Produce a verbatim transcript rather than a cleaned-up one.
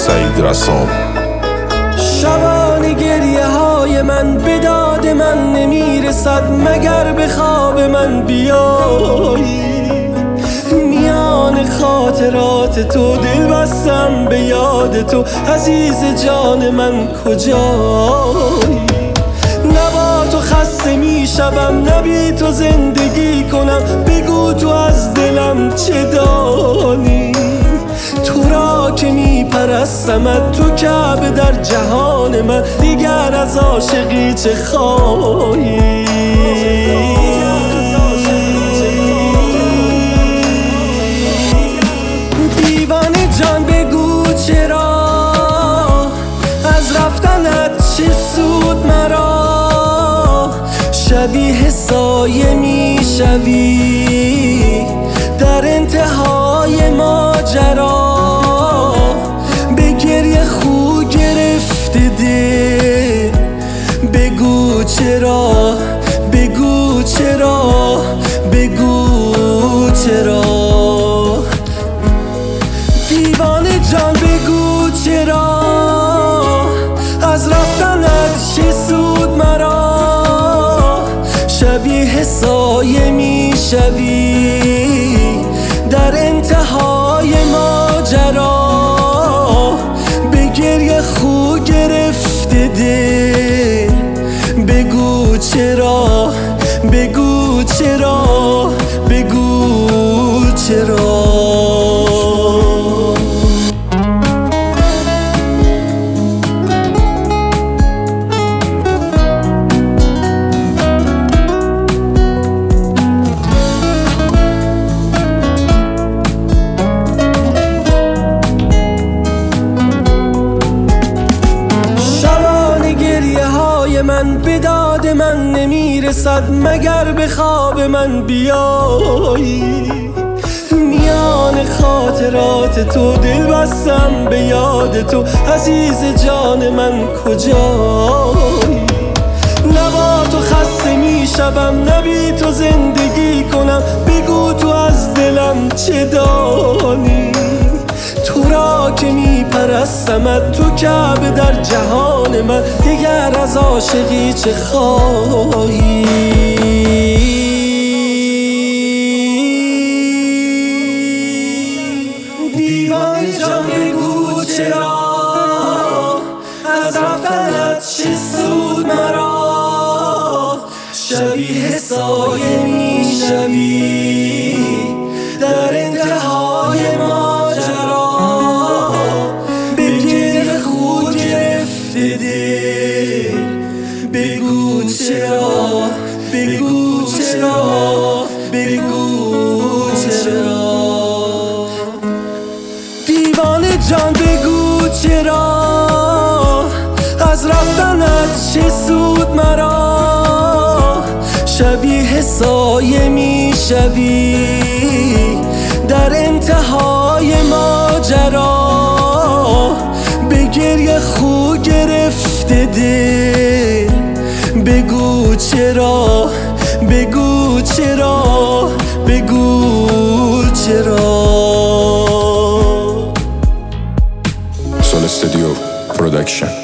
سعید رسام. شبان گریه های من به داد من نمیرسد مگر به خواب من بیایی. میان خاطرات تو دل بستم به یاد تو، عزیز جان من کجایی؟ نه با تو خسته میشوم نه بی تو زندگی کنم، بگو تو از دلم چه دانی؟ تو را که میپرستمت تو کعبه در جهان من، دیگر از عاشقی چه خواهی؟ دیوانه جان بگو چرا از رفتنت چه سود مرا؟ شبیه سایه میشوی در انتهای ماجرا، به گریه خو گرفته دل، بگو چرا بگو چرا بگو چرا؟ دیوانه جان بگو چرا از رفتنت چه سود مرا؟ شبیه سایه میشوی در انتهای ماجرا، به گریه خو گرفته دل، بگو چرا بگو چرا بگو چرا؟ من به داد من نمیرسد مگر به خواب من بیایی. میان خاطرات تو دل بستم به یاد تو، عزیز جان من کجایی؟ نه با تو خسته میشوم نه بی تو زندگی کنم، بگو تو از دلم چه دانی؟ تو را که میپرستمت تو کعبه در جهان من، دیگر از عاشقی چه خواهی؟ دیوانه جان بگو چرا از رفتنت چه سود مرا؟ شبیه سایه میشوی در انتهای ماجرا، بگو چرا بگو چرا بگو چرا؟ دیوانه جان بگو چرا از رفتنت چه سود مرا؟ شبیه سایه میشوی در انتهای ماجرا، به گریه خو گرفته دل، بگو چرا بگو چرا بگو چرا؟ سول استودیو پرودکشن.